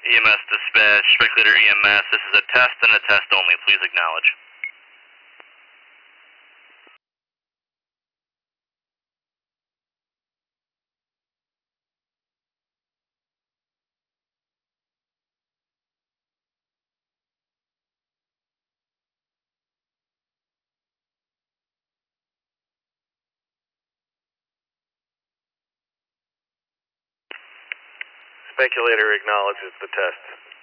EMS dispatch, speculator EMS, this is a test and a test only, please acknowledge. Speculator acknowledges the test.